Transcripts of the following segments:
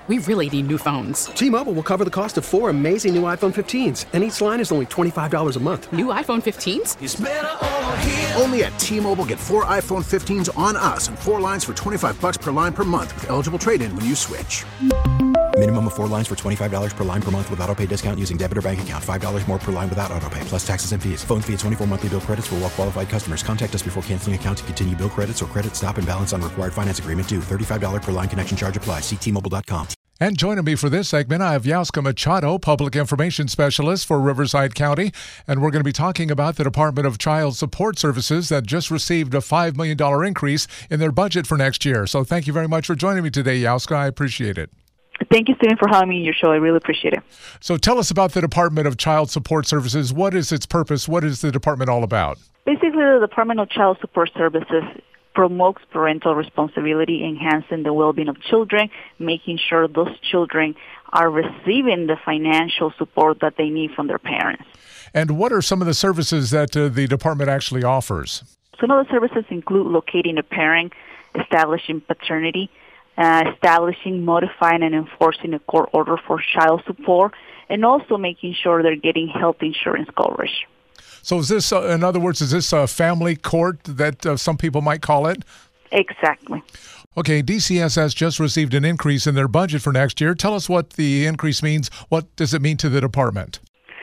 We really need new phones. T-Mobile will cover the cost of 4 amazing new iPhone 15s, and each line is only $25 a month. New iPhone 15s? It's better over here. Only at T-Mobile, get 4 iPhone 15s on us and 4 lines for $25 per line per month with eligible trade-in when you switch. Minimum of 4 lines for $25 per line per month with autopay discount using debit or bank account. $5 more per line without autopay, plus taxes and fees. Phone fee at 24 monthly bill credits for well-qualified customers. Contact us before canceling account to continue bill credits or credit stop and balance on required finance agreement due. $35 per line connection charge applies. See T-Mobile.com. And joining me for this segment, I have Yauska Machado, Public Information Specialist for Riverside County. And we're going to be talking about the Department of Child Support Services that just received a $5 million increase in their budget for next year. So thank you very much for joining me today, Yauska. I appreciate it. Thank you, Stephen, for having me on your show. I really appreciate it. So tell us about the Department of Child Support Services. What is its purpose? What is the department all about? Basically, the Department of Child Support Services promotes parental responsibility, enhancing the well-being of children, making sure those children are receiving the financial support that they need from their parents. And what are some of the services that the department actually offers? Some of the services include locating a parent, establishing paternity, establishing, modifying, and enforcing a court order for child support, and also making sure they're getting health insurance coverage. So is this, in other words, is this a family court that some people might call it? Exactly. Okay, DCSS just received an increase in their budget for next year. Tell us what the increase means. What does it mean to the department?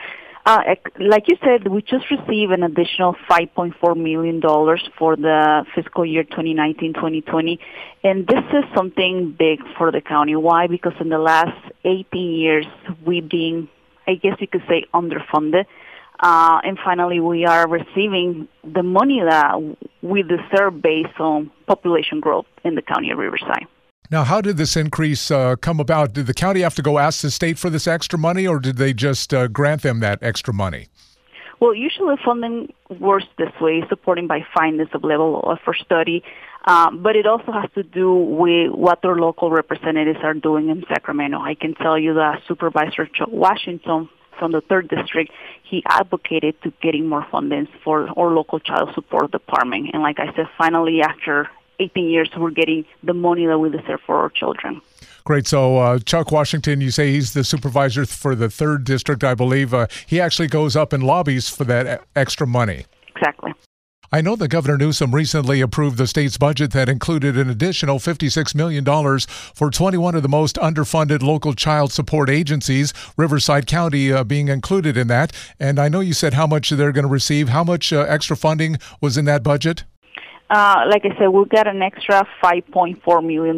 Like you said, we just received an additional $5.4 million for the fiscal year 2019-2020. And this is something big for the county. Why? Because in the last 18 years, we've been, I guess you could say, underfunded. And finally, we are receiving the money that we deserve based on population growth in the county of Riverside. Now, how did this increase come about? Did the county have to go ask the state for this extra money, or did they just grant them that extra money? Well, usually funding works this way, supporting by findings of level for study, but it also has to do with what their local representatives are doing in Sacramento. I can tell you that Supervisor Chuck Washington from the 3rd District, he advocated to getting more funding for our local child support department. And like I said, finally, after 18 years, we're getting the money that we deserve for our children. Great. So Chuck Washington, you say he's the supervisor for the 3rd District, I believe. He actually goes up and lobbies for that extra money. Exactly. I know that Governor Newsom recently approved the state's budget that included an additional $56 million for 21 of the most underfunded local child support agencies, Riverside County being included in that. And I know you said how much they're going to receive. How much extra funding was in that budget? Like I said, we got an extra $5.4 million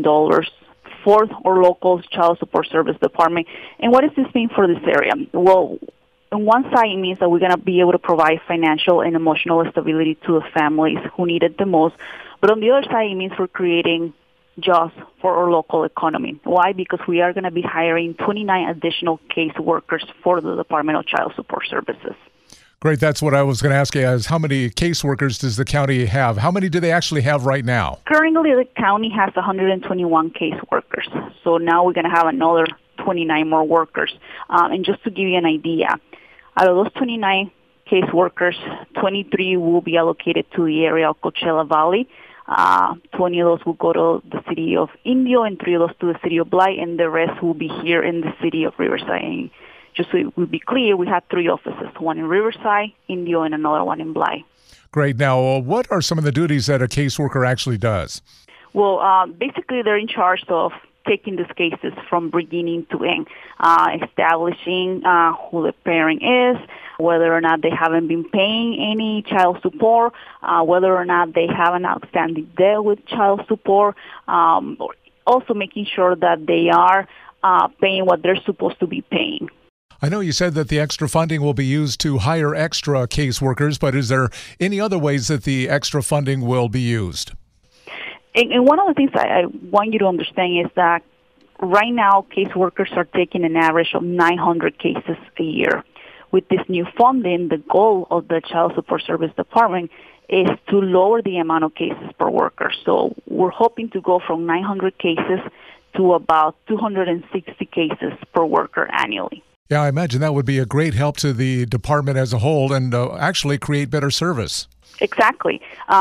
for our local child support service department. And what does this mean for this area? Well, on one side, it means that we're going to be able to provide financial and emotional stability to the families who need it the most. But on the other side, it means we're creating jobs for our local economy. Why? Because we are going to be hiring 29 additional case workers for the Department of Child Support Services. Great. That's what I was going to ask you, is how many caseworkers does the county have? How many do they actually have right now? Currently, the county has 121 caseworkers. So now we're going to have another 29 more workers. And just to give you an idea, out of those 29 caseworkers, 23 will be allocated to the area of Coachella Valley. 20 of those will go to the city of Indio, and 3 of those to the city of Blythe, and the rest will be here in the city of Riverside. And just so it will be clear, we have 3 offices, one in Riverside, Indio, and another one in Blythe. Great. Now, what are some of the duties that a caseworker actually does? Well, basically, they're in charge of taking these cases from beginning to end, establishing who the parent is, whether or not they haven't been paying any child support, whether or not they have an outstanding debt with child support, also making sure that they are paying what they're supposed to be paying. I know you said that the extra funding will be used to hire extra caseworkers, but is there any other ways that the extra funding will be used? And one of the things I want you to understand is that right now caseworkers are taking an average of 900 cases a year. With this new funding, the goal of the Child Support Service Department is to lower the amount of cases per worker. So we're hoping to go from 900 cases to about 260 cases per worker annually. Yeah, I imagine that would be a great help to the department as a whole and actually create better service. Exactly.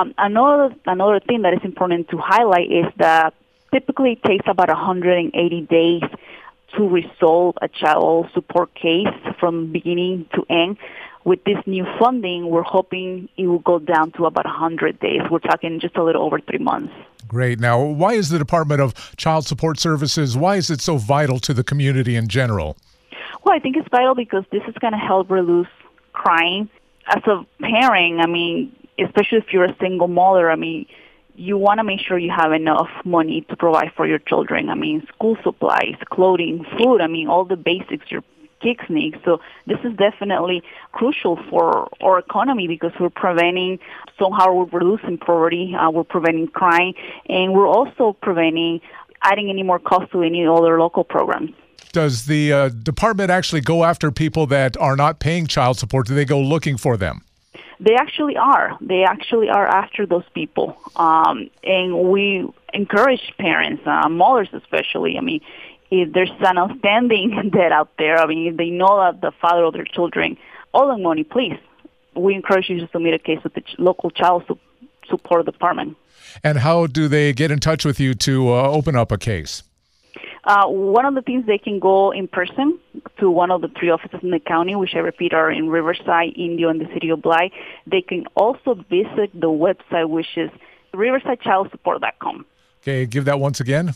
Another thing that is important to highlight is that typically it takes about 180 days to resolve a child support case from beginning to end. With this new funding, we're hoping it will go down to about 100 days. We're talking just a little over 3 months. Great. Now, why is the Department of Child Support Services, why is it so vital to the community in general? Well, I think it's vital because this is going to help reduce crime. As a parent, I mean, especially if you're a single mother, I mean, you want to make sure you have enough money to provide for your children. I mean, school supplies, clothing, food, I mean, all the basics your kids need. So this is definitely crucial for our economy because we're preventing, somehow we're reducing poverty, we're preventing crime, and we're also preventing adding any more cost to any other local programs. Does the department actually go after people that are not paying child support? Do they go looking for them? They actually are. They actually are after those people. And we encourage parents, mothers especially. I mean, if there's an outstanding debt out there, I mean, if they know that the father of their children owe them money, please, we encourage you to submit a case with the local child support department. And how do they get in touch with you to open up a case? One of the things, they can go in person to one of the 3 offices in the county, which I repeat are in Riverside, Indio, and the city of Bly. They can also visit the website, which is riversidechildsupport.com. Okay, give that once again.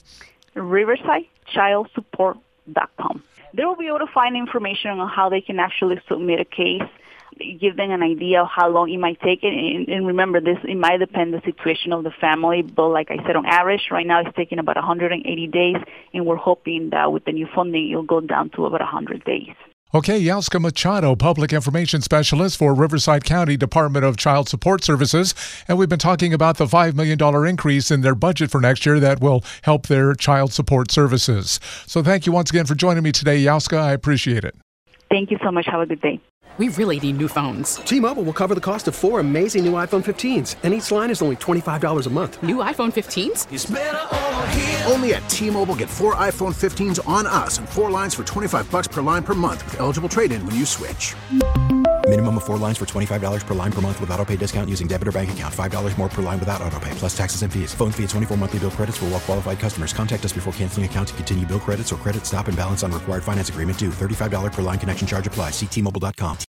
riversidechildsupport.com. They will be able to find information on how they can actually submit a case, give them an idea of how long it might take. And remember, it might depend the situation of the family. But like I said, on average, right now it's taking about 180 days. And we're hoping that with the new funding, it'll go down to about 100 days. Okay, Yauska Machado, Public Information Specialist for Riverside County Department of Child Support Services. And we've been talking about the $5 million increase in their budget for next year that will help their child support services. So thank you once again for joining me today, Yauska. I appreciate it. Thank you so much. Have a good day. We really need new phones. T-Mobile will cover the cost of 4 amazing new iPhone 15s, and each line is only $25 a month. New iPhone 15s? It's better over here. Only at T-Mobile, get 4 iPhone 15s on us and 4 lines for $25 per line per month with eligible trade-in when you switch. Minimum of 4 lines for $25 per line per month with auto-pay discount using debit or bank account. $5 more per line without auto-pay, plus taxes and fees. Phone fee at 24 monthly bill credits for well-qualified customers. Contact us before canceling account to continue bill credits or credit stop and balance on required finance agreement due. $35 per line connection charge applies. See T-Mobile.com.